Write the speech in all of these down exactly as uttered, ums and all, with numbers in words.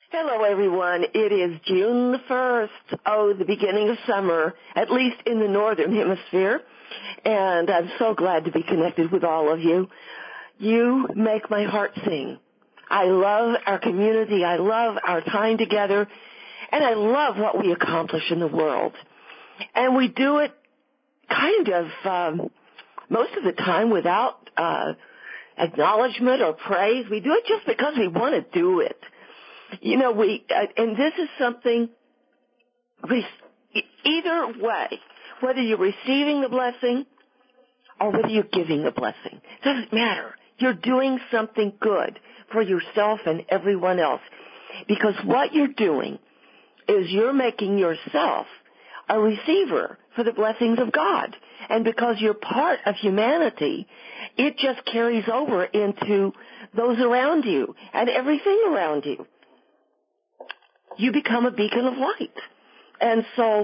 Hello, everyone. It is June the first, oh, the beginning of summer, at least in the northern hemisphere, and I'm so glad to be connected with all of you. You make my heart sing. I love our community. I love our time together, and I love what we accomplish in the world. And we do it kind of um, most of the time without uh, acknowledgement or praise. We do it just because we want to do it. You know, we, uh, and this is something, we, either way, whether you're receiving the blessing or whether you're giving the blessing, it doesn't matter. You're doing something good for yourself and everyone else. Because what you're doing is you're making yourself a receiver for the blessings of God. And because you're part of humanity, it just carries over into those around you and everything around you. You become a beacon of light. And so,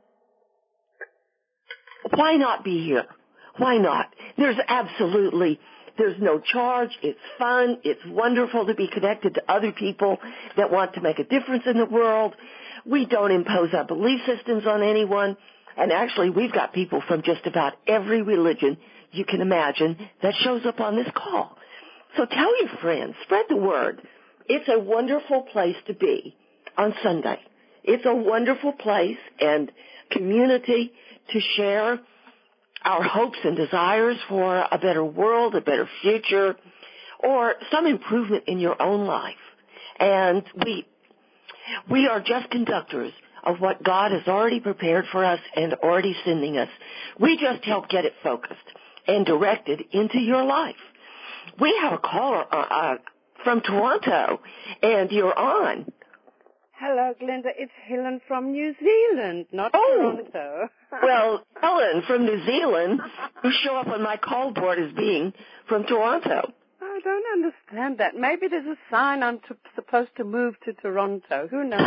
why not be here? Why not? There's absolutely, there's no charge. It's fun. It's wonderful to be connected to other people that want to make a difference in the world. We don't impose our belief systems on anyone. And actually, we've got people from just about every religion you can imagine that shows up on this call. So tell your friends. Spread the word. It's a wonderful place to be on Sunday. It's a wonderful place and community to share our hopes and desires for a better world, a better future, or some improvement in your own life. And we, we are just conductors of what God has already prepared for us and already sending us. We just help get it focused and directed into your life. We have a caller uh, uh, from Toronto, and you're on. Hello, Glenda. It's Helen from New Zealand, not oh. Toronto. Well, Helen from New Zealand, who show up on my call board as being from Toronto. I don't understand that. Maybe there's a sign I'm t- supposed to move to Toronto. Who knows?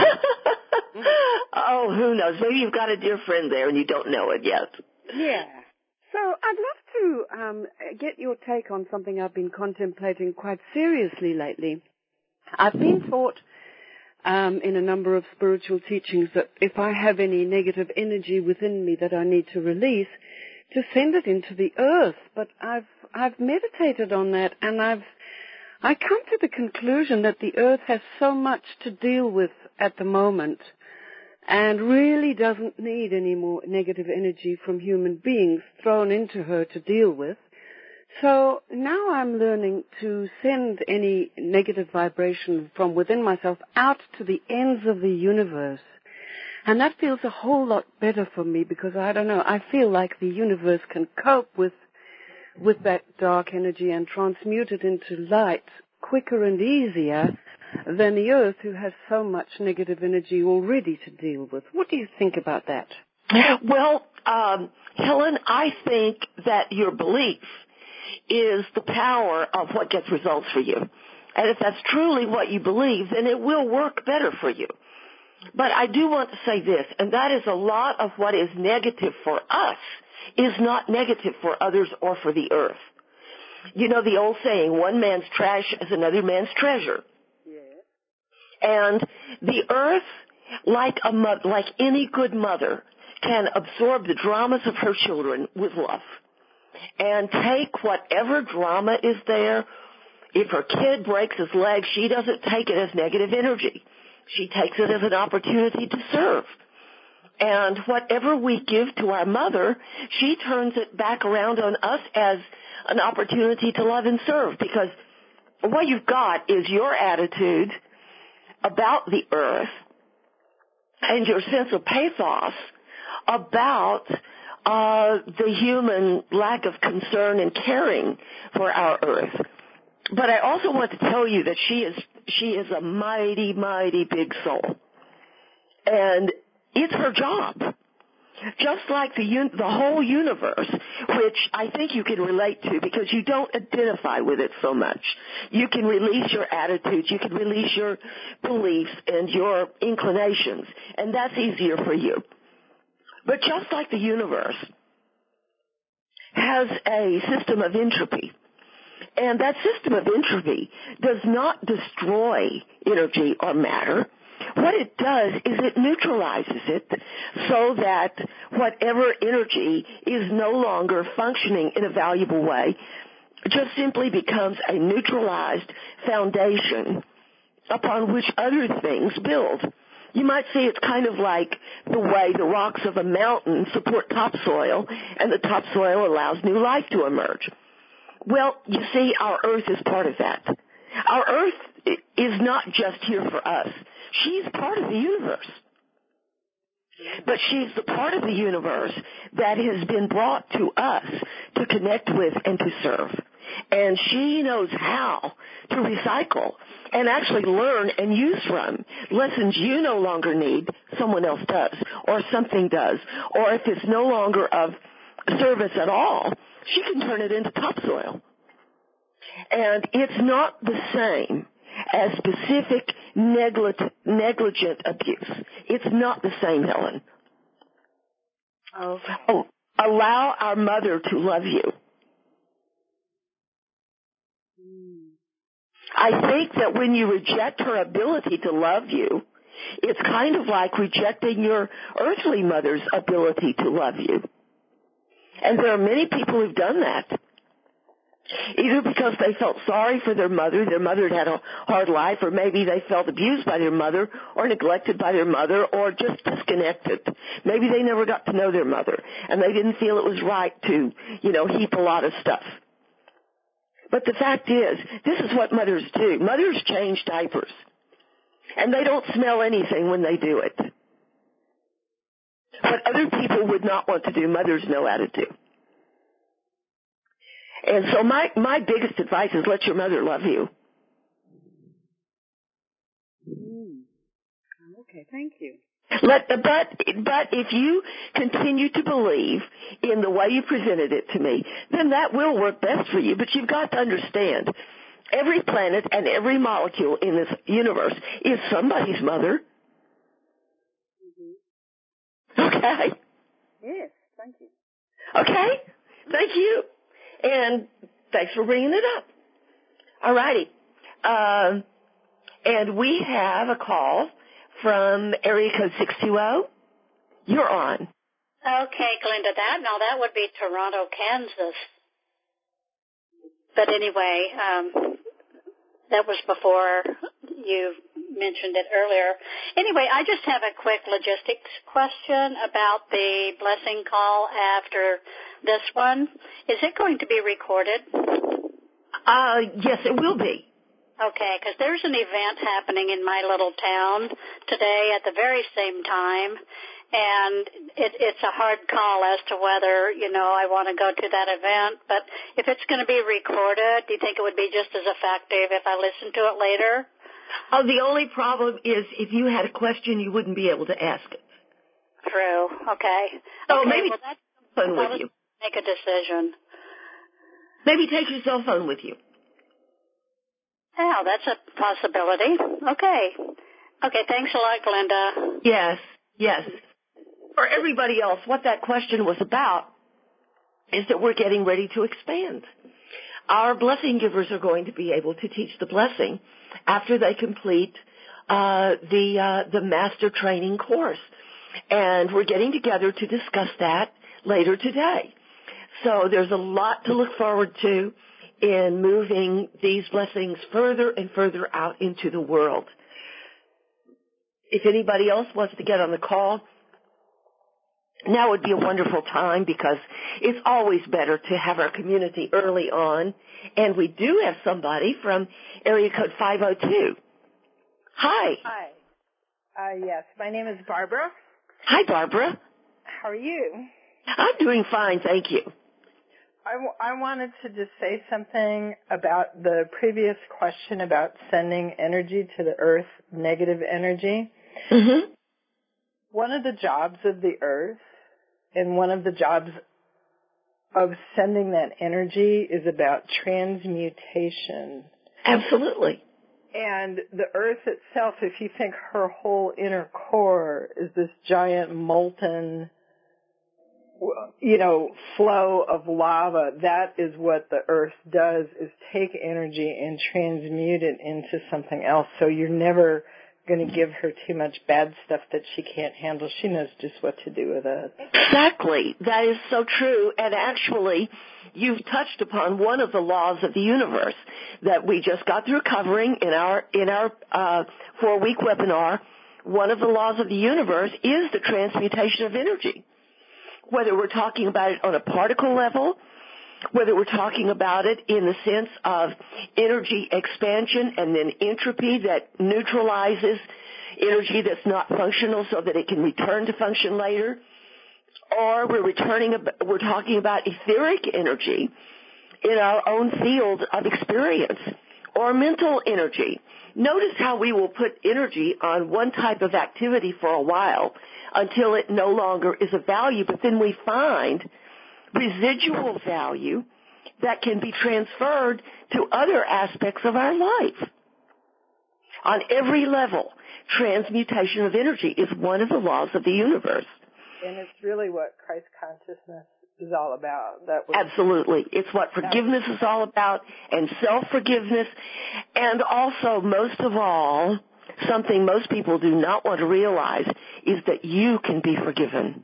Oh, who knows? Maybe you've got a dear friend there and you don't know it yet. Yeah. So I'd love to um, get your take on something I've been contemplating quite seriously lately. I've been taught Um, in a number of spiritual teachings that if I have any negative energy within me that I need to release, to send it into the earth. But I've I've meditated on that, and I've I come to the conclusion that the earth has so much to deal with at the moment, and really doesn't need any more negative energy from human beings thrown into her to deal with. So now I'm learning to send any negative vibration from within myself out to the ends of the universe. And that feels a whole lot better for me because, I don't know, I feel like the universe can cope with with that dark energy and transmute it into light quicker and easier than the earth, who has so much negative energy already to deal with. What do you think about that? Well, um, Helen, I think that your belief is the power of what gets results for you. And if that's truly what you believe, then it will work better for you. But I do want to say this, and that is a lot of what is negative for us is not negative for others or for the earth. You know the old saying, one man's trash is another man's treasure. Yes. And the earth, like a mo- like any good mother, can absorb the dramas of her children with love. And take whatever drama is there. If her kid breaks his leg, she doesn't take it as negative energy. She takes it as an opportunity to serve. And whatever we give to our mother, she turns it back around on us as an opportunity to love and serve. Because what you've got is your attitude about the earth and your sense of pathos about Uh, the human lack of concern and caring for our earth. But I also want to tell you that she is she is a mighty, mighty big soul. And it's her job. Just like the un- the whole universe, which I think you can relate to because you don't identify with it so much. You can release your attitudes, you can release your beliefs and your inclinations, and that's easier for you. But just like the universe has a system of entropy, And that system of entropy does not destroy energy or matter. What it does is it neutralizes it so that whatever energy is no longer functioning in a valuable way just simply becomes a neutralized foundation upon which other things build. You might say it's kind of like the way the rocks of a mountain support topsoil, and the topsoil allows new life to emerge. Well, you see, our Earth is part of that. Our Earth is not just here for us. She's part of the universe. But she's the part of the universe that has been brought to us to connect with and to serve. And she knows how to recycle and actually learn and use from lessons you no longer need, someone else does, or something does. Or if it's no longer of service at all, she can turn it into topsoil. And it's not the same as specific negligent, negligent abuse. It's not the same, Helen. Okay. Oh, allow our mother to love you. I think that when you reject her ability to love you, it's kind of like rejecting your earthly mother's ability to love you. And there are many people who've done that. Either because they felt sorry for their mother, their mother had a hard life, or maybe they felt abused by their mother, or neglected by their mother, or just disconnected. Maybe they never got to know their mother, and they didn't feel it was right to, you know, heap a lot of stuff. But the fact is, this is what mothers do. Mothers change diapers, and they don't smell anything when they do it. What other people would not want to do, mothers know how to do. And so my, my biggest advice is let your mother love you. Mm. Okay, thank you. Let, but, but if you continue to believe in the way you presented it to me, then that will work best for you. But you've got to understand, every planet and every molecule in this universe is somebody's mother. Mm-hmm. Okay? Yes, thank you. Okay? Thank you. And thanks for bringing it up. All righty. Um, and we have a call from area code six two zero. You're on. Okay, Glenda, that, now that would be Toronto, Kansas. But anyway, um, that was before you mentioned it earlier. Anyway, I just have a quick logistics question about the blessing call after this one. Is it going to be recorded? Uh, yes, it will be. Okay, because there's an event happening in my little town today at the very same time, and it, it's a hard call as to whether, you know, I want to go to that event. But if it's going to be recorded, do you think it would be just as effective if I listen to it later? Oh, the only problem is if you had a question, you wouldn't be able to ask it. True. Okay. Oh, okay, maybe well, that's, phone with you. Make a decision. Maybe take your cell phone with you. Oh, that's a possibility. Okay. Okay, thanks a lot, Glenda. Yes, yes. For everybody else, what that question was about is that we're getting ready to expand. Our blessing givers are going to be able to teach the blessing after they complete uh, the uh, the master training course. And we're getting together to discuss that later today. So there's a lot to look forward to in moving these blessings further and further out into the world. If anybody else wants to get on the call, now would be a wonderful time because it's always better to have our community early on. And we do have somebody from area code five oh two. Hi. Hi. Uh, yes, my name is Barbara. Hi, Barbara. How are you? I'm doing fine, thank you. I, w- I wanted to just say something about the previous question about sending energy to the earth, negative energy. Mm-hmm. One of the jobs of the earth and one of the jobs of sending that energy is about transmutation. Absolutely. And the earth itself, if you think her whole inner core is this giant molten you know, flow of lava, that is what the earth does, is take energy and transmute it into something else. So you're never going to give her too much bad stuff that she can't handle. She knows just what to do with it. Exactly. That is so true. And actually, you've touched upon one of the laws of the universe that we just got through covering in our in our uh, four-week webinar. One of the laws of the universe is the transmutation of energy. Whether we're talking about it on a particle level, whether we're talking about it in the sense of energy expansion and then entropy that neutralizes energy that's not functional so that it can return to function later, or we're returning, we're talking about etheric energy in our own field of experience, or mental energy. Notice how we will put energy on one type of activity for a while until it no longer is of value, but then we find residual value that can be transferred to other aspects of our life. On every level, transmutation of energy is one of the laws of the universe. And it's really what Christ consciousness is all about. That was, Absolutely. It's what forgiveness is all about, and self-forgiveness, and also, most of all, something most people do not want to realize is that you can be forgiven.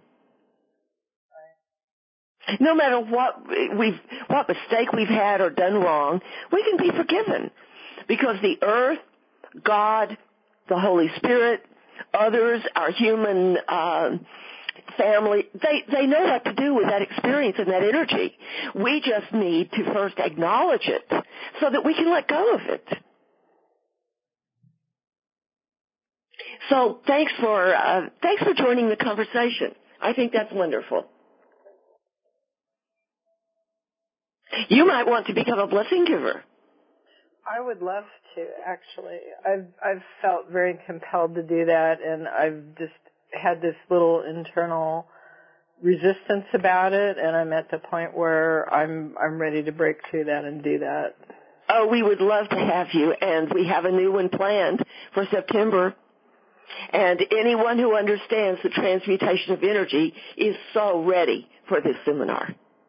No matter what we've, what mistake we've had or done wrong, we can be forgiven because the earth, God, the Holy Spirit, others, our human uh, family, they, they know what to do with that experience and that energy. We just need to first acknowledge it so that we can let go of it. So thanks for uh, thanks for joining the conversation. I think that's wonderful. You might want to become a blessing giver. I would love to, actually. I've I've felt very compelled to do that, and I've just had this little internal resistance about it, and I'm at the point where I'm I'm ready to break through that and do that. Oh, we would love to have you, and we have a new one planned for September. And anyone who understands the transmutation of energy is so ready for this seminar.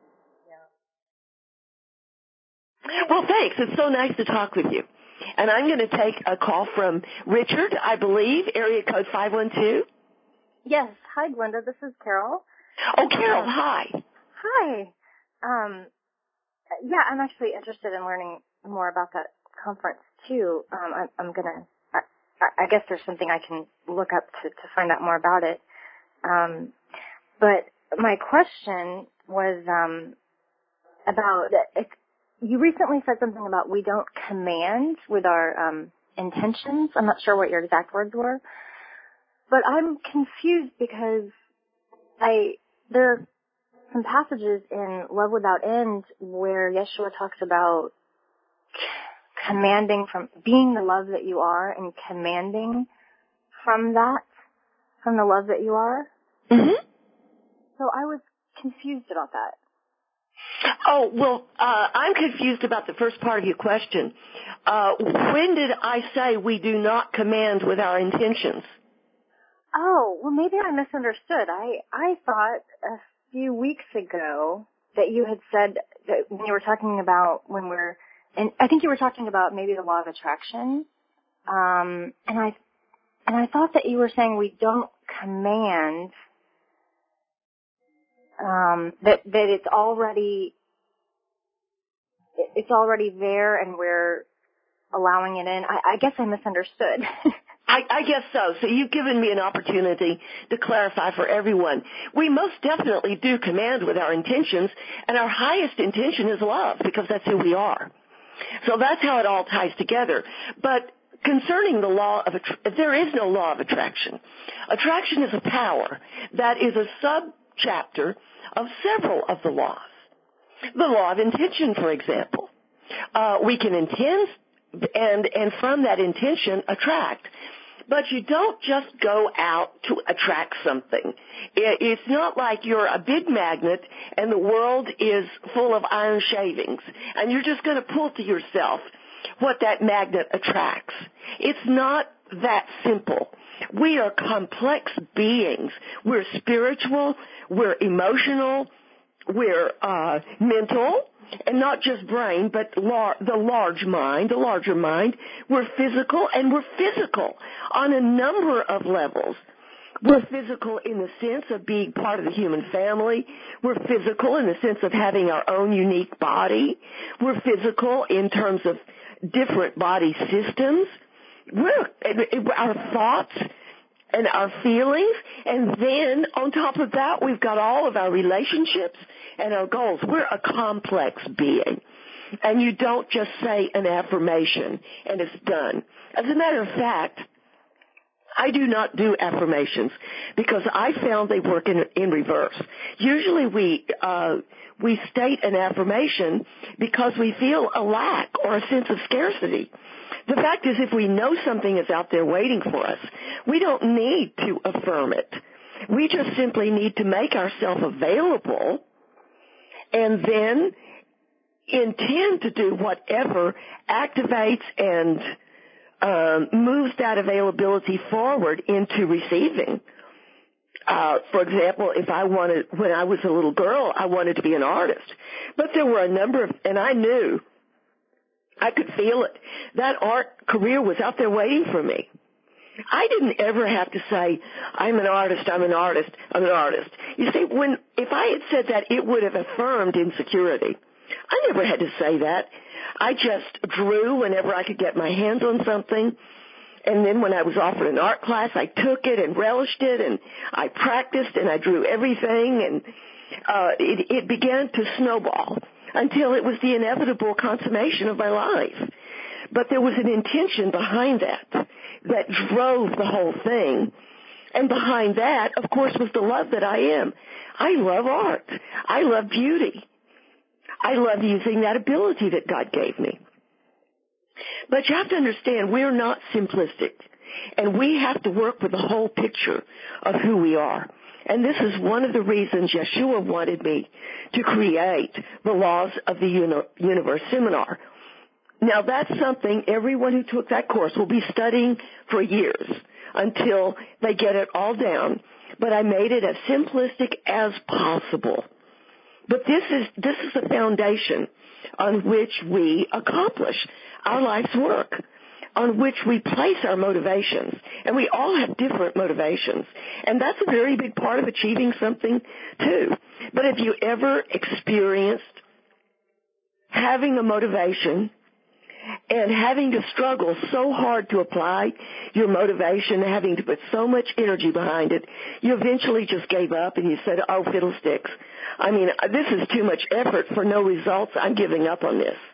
Yeah. Well, thanks. It's so nice to talk with you. And I'm going to take a call from Richard, I believe, area code five one two. Yes. Hi, Glenda. This is Carol. Oh, Carol, hi. Hi. Um, yeah, I'm actually interested in learning more about that conference, too. Um, I'm, I'm going to... I guess there's something I can look up to, to find out more about it. Um, but my question was um, about, it, you recently said something about we don't command with our um, intentions. I'm not sure what your exact words were. But I'm confused because I there are some passages in Love Without End where Yeshua talks about commanding from being the love that you are and commanding from that, from the love that you are. Mm-hmm. So I was confused about that. Oh, well, uh, I'm confused about the first part of your question. Uh, when did I say we do not command with our intentions? Oh, well, maybe I misunderstood. I, I thought a few weeks ago that you had said that when you were talking about when we're And I think you were talking about maybe the law of attraction, um, and I and I thought that you were saying we don't command um, that that it's already it's already there and we're allowing it in. I, I guess I misunderstood. I, I guess so. So you've given me an opportunity to clarify for everyone. We most definitely do command with our intentions, and our highest intention is love because that's who we are. So that's how it all ties together. But concerning the law of attraction, there is no law of attraction. Attraction is a power that is a sub-chapter of several of the laws. The law of intention, for example. Uh, we can intend and, and from that intention attract. But you don't just go out to attract something. It's not like you're a big magnet and the world is full of iron shavings and you're just going to pull to yourself what that magnet attracts. It's not that simple. We are complex beings. We're spiritual, we're emotional, we're uh, mental, and not just brain, but lar- the large mind, the larger mind. We're physical, and we're physical on a number of levels. We're physical in the sense of being part of the human family. We're physical in the sense of having our own unique body. We're physical in terms of different body systems. We're, our thoughts and our feelings, and then on top of that, we've got all of our relationships and our goals. We're a complex being. And you don't just say an affirmation and it's done. As a matter of fact, I do not do affirmations because I found they work in, in reverse. Usually we uh, we state an affirmation because we feel a lack or a sense of scarcity. The fact is, if we know something is out there waiting for us, we don't need to affirm it. We just simply need to make ourselves available and then intend to do whatever activates and Um, moves that availability forward into receiving. Uh, for example, if I wanted, when I was a little girl, I wanted to be an artist. But there were a number of, and I knew, I could feel it. That art career was out there waiting for me. I didn't ever have to say, I'm an artist, I'm an artist, I'm an artist. You see, when, if I had said that, it would have affirmed insecurity. I never had to say that. I just drew whenever I could get my hands on something. And then when I was offered an art class, I took it and relished it, and I practiced and I drew everything, and uh, it, it began to snowball until it was the inevitable consummation of my life. But there was an intention behind that that drove the whole thing. And behind that, of course, was the love that I am. I love art. I love beauty. I love using that ability that God gave me. But you have to understand, we're not simplistic. And we have to work with the whole picture of who we are. And this is one of the reasons Yeshua wanted me to create the Laws of the Uni- Universe seminar. Now, that's something everyone who took that course will be studying for years until they get it all down. But I made it as simplistic as possible. But this is this is the foundation on which we accomplish our life's work, on which we place our motivations. And we all have different motivations. And that's a very big part of achieving something, too. But have you ever experienced having a motivation and having to struggle so hard to apply your motivation, having to put so much energy behind it, you eventually just gave up and you said, oh, fiddlesticks. I mean, this is too much effort for no results. I'm giving up on this.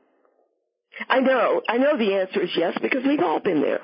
I know. I know the answer is yes, because we've all been there.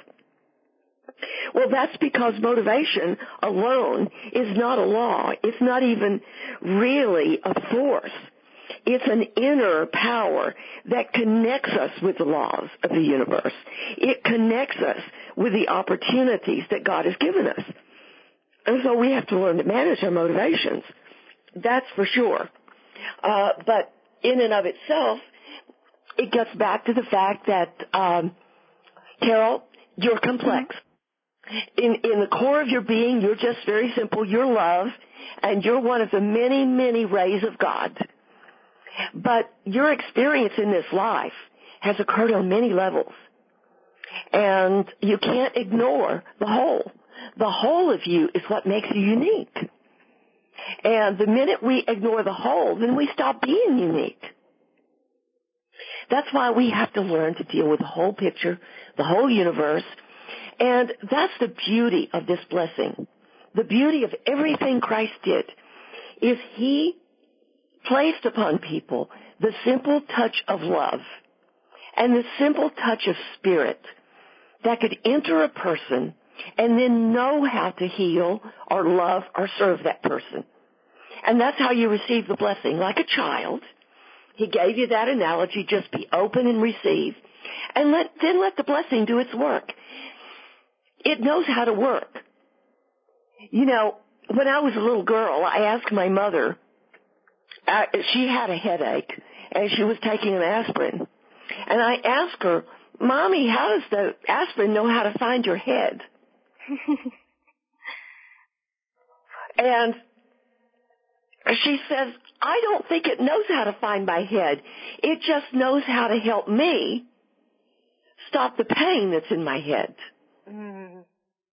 Well, that's because motivation alone is not a law. It's not even really a force. It's an inner power that connects us with the laws of the universe. It connects us with the opportunities that God has given us. And so we have to learn to manage our motivations. That's for sure. Uh, but in and of itself, it gets back to the fact that, um, Carol, you're complex. In, in the core of your being, you're just very simple. You're love, and you're one of the many, many rays of God. But your experience in this life has occurred on many levels. And you can't ignore the whole. The whole of you is what makes you unique. And the minute we ignore the whole, then we stop being unique. That's why we have to learn to deal with the whole picture, the whole universe. And that's the beauty of this blessing. The beauty of everything Christ did is He placed upon people the simple touch of love and the simple touch of spirit that could enter a person and then know how to heal or love or serve that person. And that's how you receive the blessing. Like a child, He gave you that analogy, just be open and receive. And let, then let the blessing do its work. It knows how to work. You know, when I was a little girl, I asked my mother, uh, she had a headache, and she was taking an aspirin. And I asked her, Mommy, how does the aspirin know how to find your head? And she says, I don't think it knows how to find my head. It just knows how to help me stop the pain that's in my head. Mm.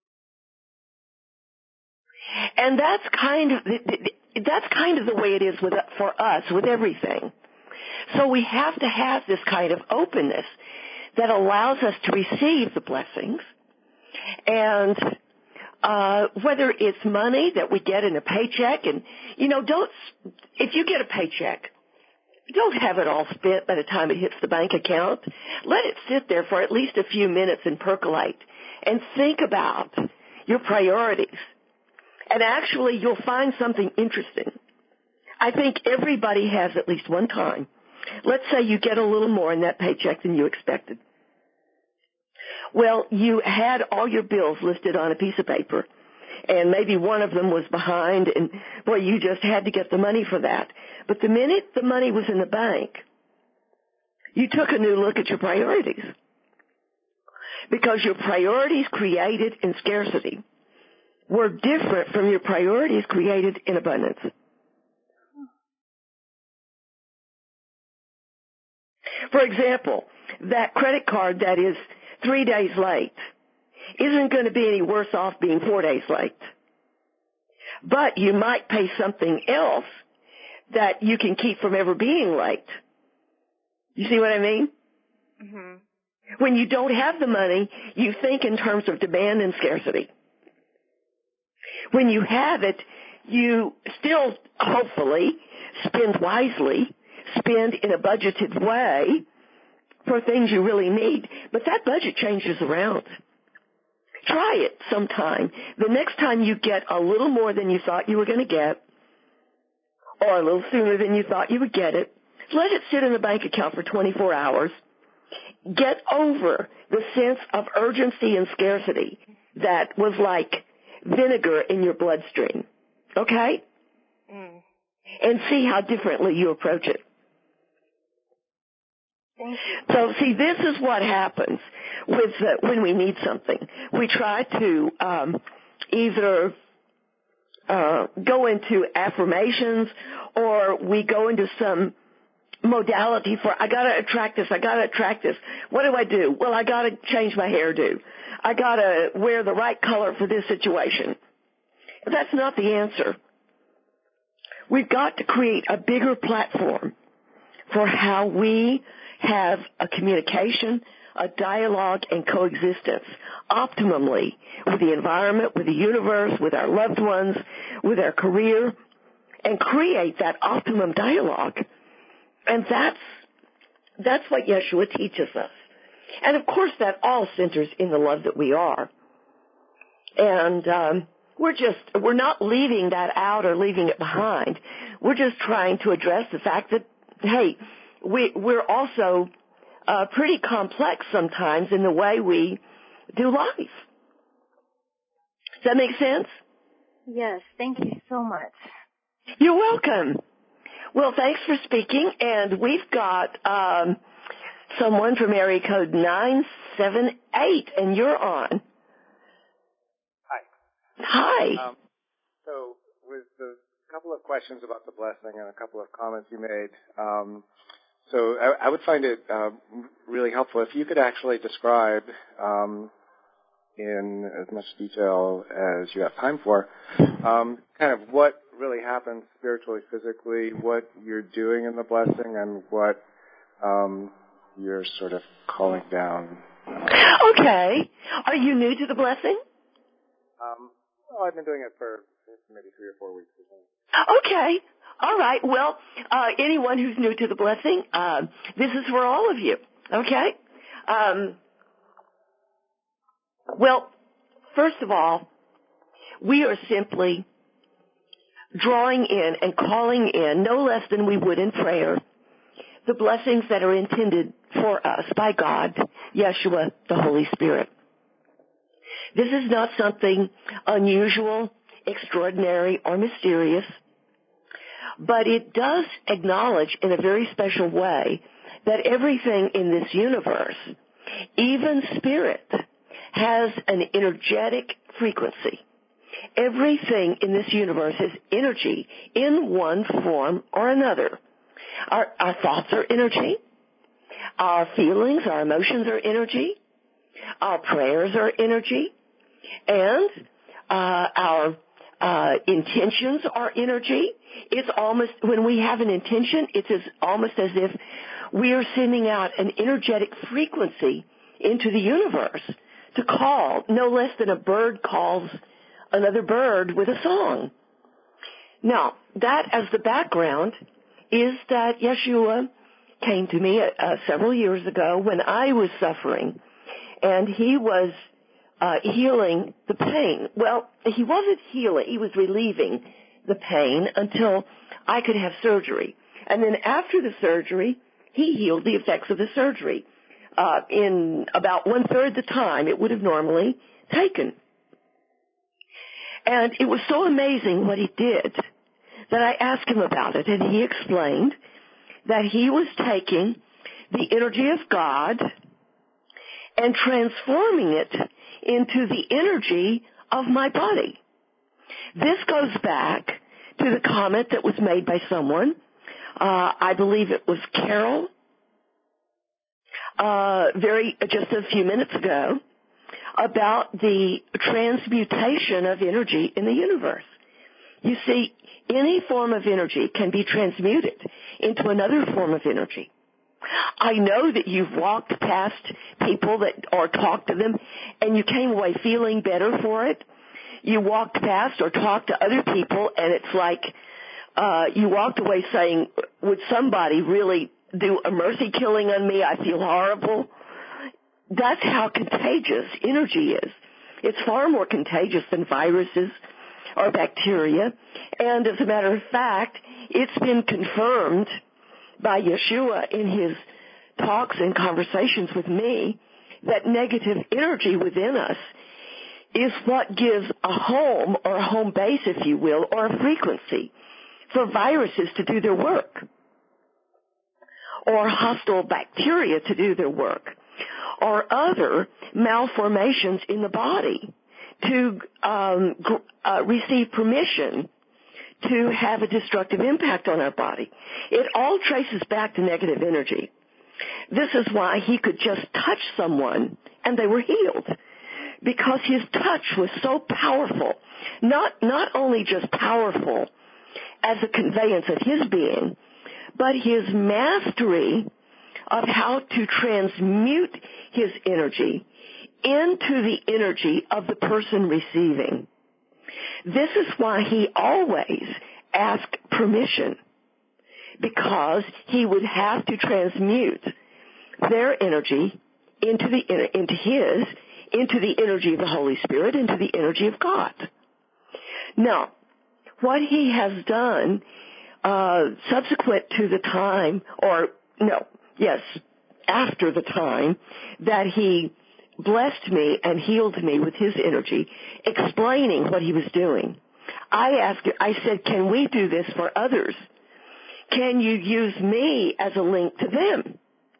And that's kind of that's kind of the way it is with for us with everything. So we have to have this kind of openness that allows us to receive the blessings. And uh whether it's money that we get in a paycheck, and, you know, don't, if you get a paycheck, don't have it all spent by the time it hits the bank account. Let it sit there for at least a few minutes and percolate and think about your priorities. And actually, you'll find something interesting. I think everybody has at least one time. Let's say you get a little more in that paycheck than you expected. Well, you had all your bills listed on a piece of paper, and maybe one of them was behind, and, boy, you just had to get the money for that. But the minute the money was in the bank, you took a new look at your priorities, because your priorities created in scarcity were different from your priorities created in abundance. For example, that credit card that is three days late isn't going to be any worse off being four days late. But you might pay something else that you can keep from ever being late. You see what I mean? Mm-hmm. When you don't have the money, you think in terms of demand and scarcity. When you have it, you still, hopefully, spend wisely, spend in a budgeted way for things you really need. But that budget changes around. Try it sometime. The next time you get a little more than you thought you were going to get, or a little sooner than you thought you would get it, let it sit in the bank account for twenty-four hours. Get over the sense of urgency and scarcity that was like vinegar in your bloodstream, okay? Mm. And see how differently you approach it. Thank you. So, see, this is what happens with uh, when we need something. We try to um, either uh, go into affirmations, or we go into some modality for, I got to attract this, I got to attract this. What do I do? Well, I got to change my hairdo. I got to wear the right color for this situation. That's not the answer. We've got to create a bigger platform for how we have a communication, a dialogue, and coexistence optimally with the environment, with the universe, with our loved ones, with our career, and create that optimum dialogue. And that's, that's what Yeshua teaches us. And of course that all centers in the love that we are. And um, we're just, we're not leaving that out or leaving it behind. We're just trying to address the fact that, hey, we, we're also uh, pretty complex sometimes in the way we do life. Does that make sense? Yes, thank you so much. You're welcome. Well, thanks for speaking, and we've got um, someone from area code nine seven eight, and you're on. Hi. Hi. Um, so with the couple of questions about the blessing and a couple of comments you made, um, so I, I would find it uh, really helpful if you could actually describe um, in as much detail as you have time for um, kind of what really happens spiritually, physically, what you're doing in the blessing, and what um, you're sort of calling down. Okay. Are you new to the blessing? Um, well, I've been doing it for maybe three or four weeks or something. Okay. All right. Well, uh, anyone who's new to the blessing, uh, this is for all of you. Okay? Um, well, first of all, we are simply drawing in and calling in, no less than we would in prayer, the blessings that are intended for us by God, Yeshua, the Holy Spirit. This is not something unusual, extraordinary, or mysterious, but it does acknowledge in a very special way that everything in this universe Even spirit has an energetic frequency. Everything in this universe is energy in one form or another. Our, our thoughts are energy. Our feelings, our emotions are energy. Our prayers are energy. And uh, our uh, intentions are energy. It's almost, when we have an intention, it's as, almost as if we are sending out an energetic frequency into the universe to call, no less than a bird calls another bird with a song. Now, that as the background is that Yeshua came to me uh, several years ago when I was suffering, and he was uh, healing the pain. Well, he wasn't healing, he was relieving the pain until I could have surgery. And then after the surgery, he healed the effects of the surgery uh, in about one-third the time it would have normally taken. And it was so amazing what he did that I asked him about it, and he explained that he was taking the energy of God and transforming it into the energy of my body. This goes back to the comment that was made by someone, uh, I believe it was Carol, uh, very, just a few minutes ago, about the transmutation of energy in the universe. You see, any form of energy can be transmuted into another form of energy. I know that you've walked past people that, or talked to them, and you came away feeling better for it. You walked past or talked to other people, and it's like uh, you walked away saying, would somebody really do a mercy killing on me? I feel horrible. That's how contagious energy is. It's far more contagious than viruses or bacteria. And as a matter of fact, it's been confirmed by Yeshua in his talks and conversations with me that negative energy within us is what gives a home or a home base, if you will, or a frequency for viruses to do their work, or hostile bacteria to do their work, or other malformations in the body to um, uh, receive permission to have a destructive impact on our body. It all traces back to negative energy. This is why he could just touch someone and they were healed, because his touch was so powerful, not not only just powerful as a conveyance of his being, but his mastery of how to transmute his energy into the energy of the person receiving. This is why he always asked permission, because he would have to transmute their energy into the into his, into the energy of the Holy Spirit, into the energy of God. Now, what he has done uh, subsequent to the time, or no, yes, after the time that he blessed me and healed me with his energy, explaining what he was doing, I asked, I said, can we do this for others? Can you use me as a link to them,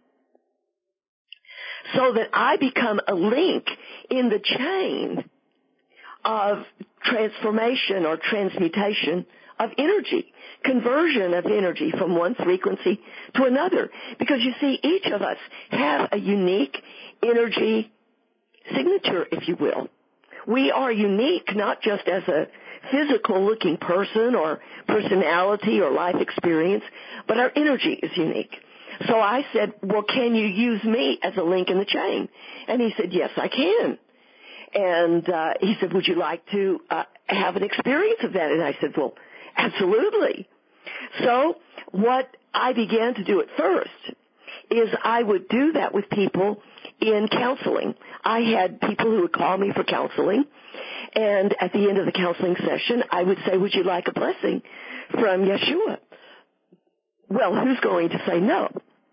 so that I become a link in the chain of transformation or transmutation of energy, conversion of energy from one frequency to another? Because you see, each of us have a unique energy signature, if you will. We are unique not just as a physical-looking person or personality or life experience, but our energy is unique. So I said, well, can you use me as a link in the chain? And he said, yes, I can. And uh, he said, would you like to uh, have an experience of that? And I said, well, absolutely. So what I began to do at first is I would do that with people in counseling. I had people who would call me for counseling, and at the end of the counseling session, I would say, would you like a blessing from Yeshua? Well, who's going to say no?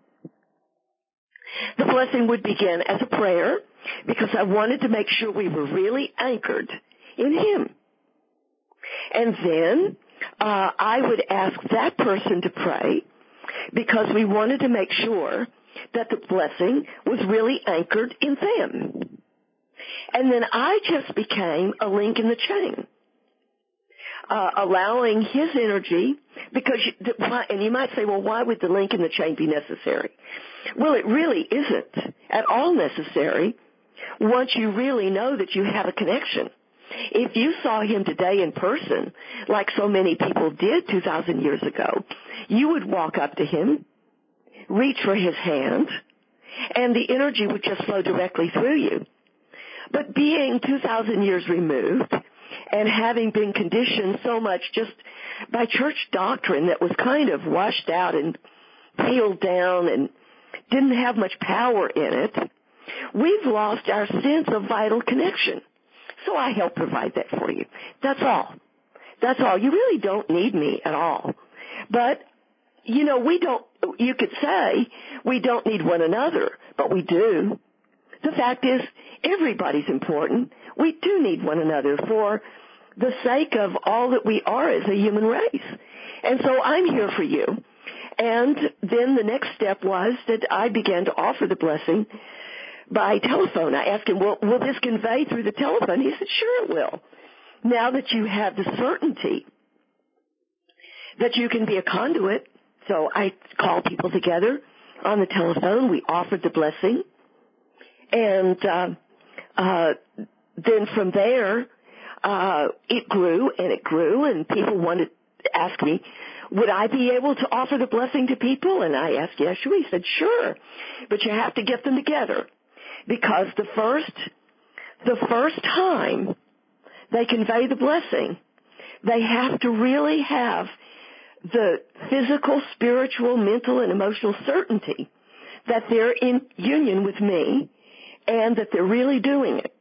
The blessing would begin as a prayer, because I wanted to make sure we were really anchored in him. And then uh, I would ask that person to pray, because we wanted to make sure that the blessing was really anchored in them. And then I just became a link in the chain, uh, allowing his energy, because, you, and you might say, well, why would the link in the chain be necessary? Well, it really isn't at all necessary once you really know that you have a connection. If you saw him today in person, like so many people did two thousand years ago, you would walk up to him, reach for his hand, and the energy would just flow directly through you. But being two thousand years removed and having been conditioned so much just by church doctrine that was kind of washed out and peeled down and didn't have much power in it, we've lost our sense of vital connection. So I help provide that for you. That's all. That's all. You really don't need me at all. But, you know, we don't, you could say we don't need one another, but we do. The fact is, everybody's important. We do need one another for the sake of all that we are as a human race. And so I'm here for you. And then the next step was that I began to offer the blessing by telephone. I asked him, well, will this convey through the telephone? He said, sure it will. Now that you have the certainty that you can be a conduit, so I called people together on the telephone. We offered the blessing. And uh, uh, then from there, uh, it grew and it grew, and people wanted to ask me, would I be able to offer the blessing to people? And I asked Yeshua. He said, sure, but you have to get them together. Because the first, the first time they convey the blessing, they have to really have the physical, spiritual, mental, and emotional certainty that they're in union with me and that they're really doing it.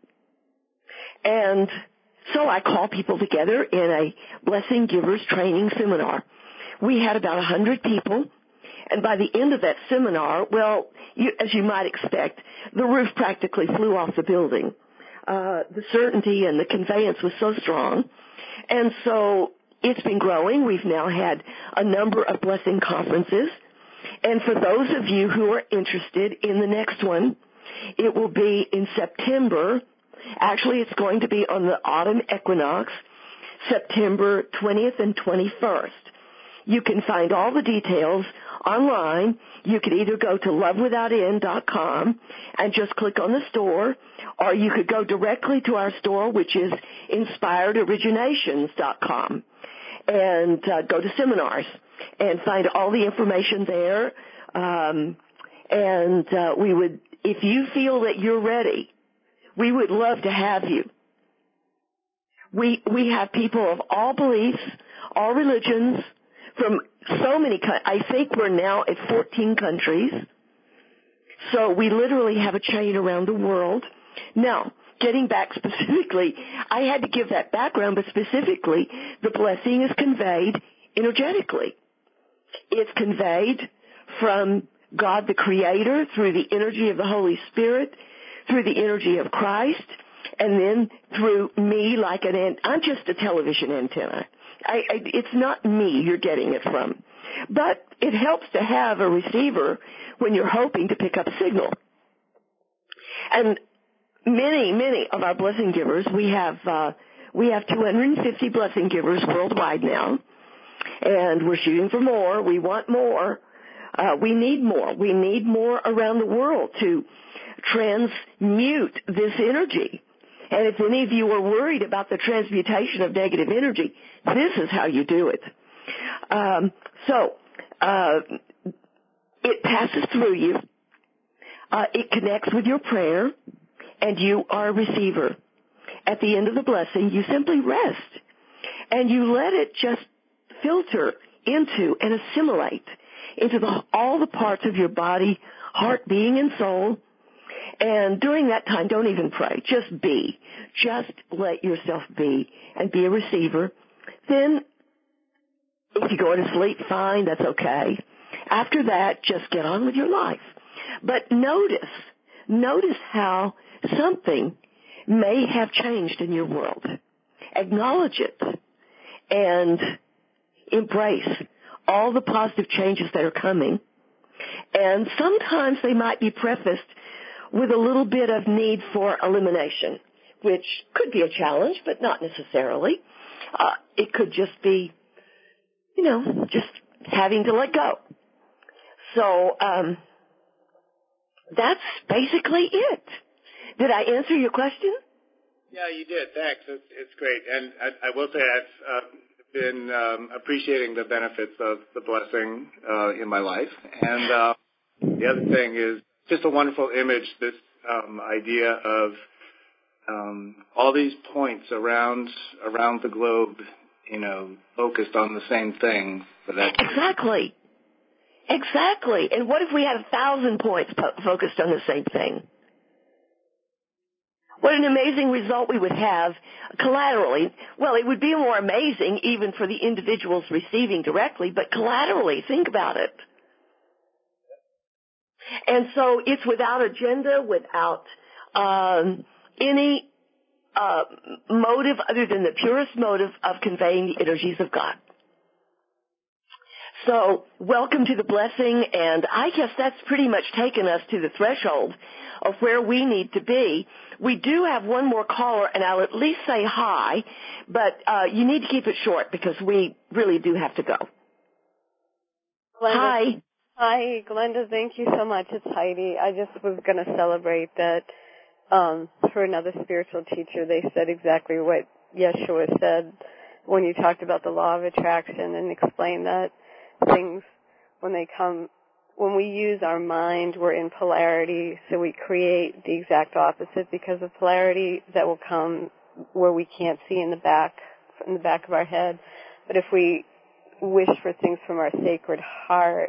And so I call people together in a Blessing Givers Training Seminar. We had about a hundred people. And by the end of that seminar, well, you, as you might expect, the roof practically flew off the building. Uh, the certainty and the conveyance was so strong. And so it's been growing. We've now had a number of blessing conferences. And for those of you who are interested in the next one, it will be in September. Actually, it's going to be on the autumn equinox, September twentieth and twenty-first. You can find all the details online. You could either go to love without end dot com and just click on the store, or you could go directly to our store, which is inspired originations dot com, and uh, go to seminars and find all the information there. Um, and uh, we would, if you feel that you're ready, we would love to have you. We we have people of all beliefs, all religions, from so many, I think we're now at fourteen countries. So we literally have a chain around the world. Now, getting back specifically, I had to give that background, but specifically, the blessing is conveyed energetically. It's conveyed from God the Creator through the energy of the Holy Spirit, through the energy of Christ, and then through me like an ant. I'm just a television antenna. I, I, it's not me you're getting it from. But it helps to have a receiver when you're hoping to pick up a signal. And many, many of our blessing givers, we have uh, we have two hundred fifty blessing givers worldwide now, and we're shooting for more. We want more. Uh, we need more. We need more around the world to transmute this energy. And if any of you are worried about the transmutation of negative energy, this is how you do it. Um, so uh, it passes through you. Uh, it connects with your prayer, and you are a receiver. At the end of the blessing, you simply rest, and you let it just filter into and assimilate into the, all the parts of your body, heart, being, and soul. And during that time, don't even pray. Just be. Just let yourself be and be a receiver. Then, if you go to sleep, fine, that's okay. After that, just get on with your life. But notice, notice how something may have changed in your world. Acknowledge it and embrace all the positive changes that are coming. And sometimes they might be prefaced with a little bit of need for elimination, which could be a challenge, but not necessarily. Uh, it could just be, you know, just having to let go. So um, that's basically it. Did I answer your question? Yeah, you did. Thanks. It's, it's great. And I, I will say I've uh, been um, appreciating the benefits of the blessing uh, in my life. And uh, the other thing is just a wonderful image, this um, idea of um, all these points around around the globe, you know, focused on the same thing. For that exactly. Exactly. And what if we had a thousand points po- focused on the same thing? What an amazing result we would have collaterally. Well, it would be more amazing even for the individuals receiving directly, but collaterally, think about it. And so it's without agenda, without um, any uh, motive other than the purest motive of conveying the energies of God. So welcome to the blessing, and I guess that's pretty much taken us to the threshold of where we need to be. We do have one more caller, and I'll at least say hi, but uh, you need to keep it short because we really do have to go. Glenda, hi. Hi, Glenda. Thank you so much. It's Heidi. I just was going to celebrate that um, for another spiritual teacher, they said exactly what Yeshua said when you talked about the law of attraction and explained that things, when they come, when we use our mind, we're in polarity, so we create the exact opposite because of polarity that will come where we can't see in the back, in the back of our head. But if we wish for things from our sacred heart,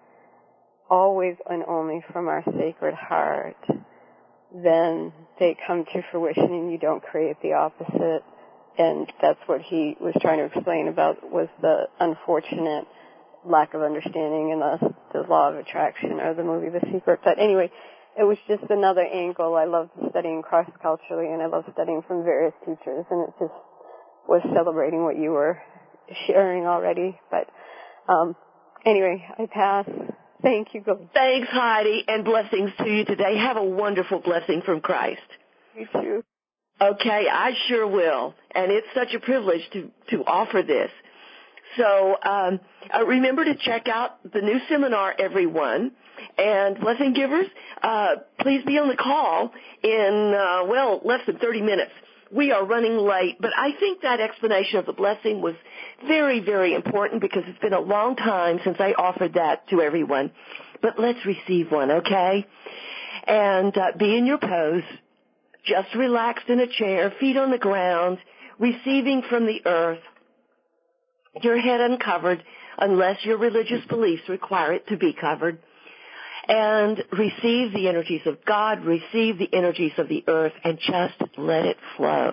always and only from our sacred heart, then they come to fruition and you don't create the opposite. And that's what he was trying to explain about was the unfortunate lack of understanding in the, the law of attraction or the movie The Secret. But anyway, it was just another angle. I love studying cross-culturally and I love studying from various teachers, and it just was celebrating what you were sharing already. But um, anyway, I pass. Thank you. Thanks, Heidi, and blessings to you today. Have a wonderful blessing from Christ. You too. Okay, I sure will. And it's such a privilege to, to offer this. So um, uh, remember to check out the new seminar, everyone. And blessing givers, uh, please be on the call in, uh, well, less than thirty minutes. We are running late, but I think that explanation of the blessing was very, very important because it's been a long time since I offered that to everyone. But let's receive one, okay? And uh, be in your pose, just relaxed in a chair, feet on the ground, receiving from the earth, your head uncovered unless your religious beliefs require it to be covered. And receive the energies of God, receive the energies of the earth, and just let it flow.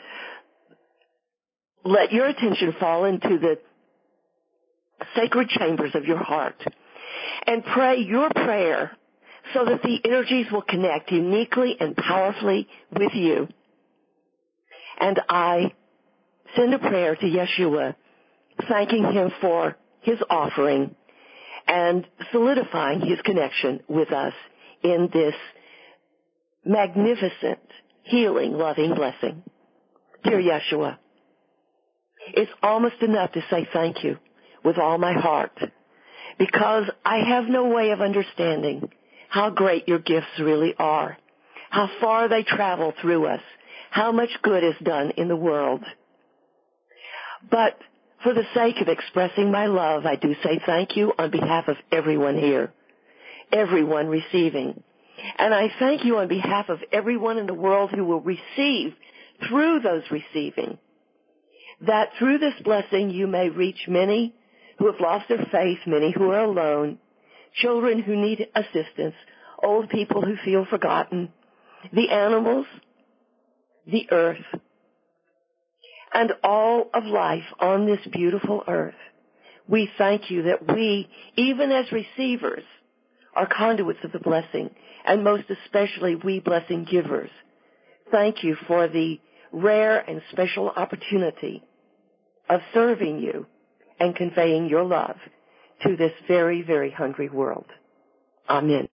Let your attention fall into the sacred chambers of your heart and pray your prayer so that the energies will connect uniquely and powerfully with you. And I send a prayer to Yeshua, thanking him for his offering and solidifying his connection with us in this magnificent, healing, loving blessing. Dear Yeshua, it's almost enough to say thank you with all my heart, because I have no way of understanding how great your gifts really are, how far they travel through us, how much good is done in the world. But for the sake of expressing my love, I do say thank you on behalf of everyone here, everyone receiving. And I thank you on behalf of everyone in the world who will receive through those receiving, that through this blessing you may reach many who have lost their faith, many who are alone, children who need assistance, old people who feel forgotten, the animals, the earth, and all of life on this beautiful earth. We thank you that we, even as receivers, are conduits of the blessing, and most especially we blessing givers. Thank you for the rare and special opportunity of serving you and conveying your love to this very, very hungry world. Amen.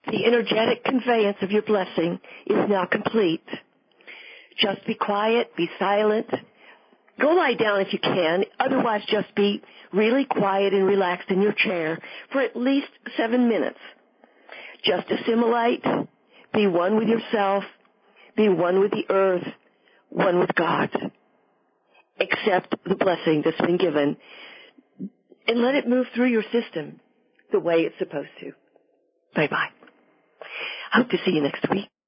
The energetic conveyance of your blessing is now complete. Just be quiet, be silent. Go lie down if you can. Otherwise, just be really quiet and relaxed in your chair for at least seven minutes. Just assimilate, be one with yourself, be one with the earth, one with God. Accept the blessing that's been given and let it move through your system the way it's supposed to. Bye-bye. Hope to see you next week.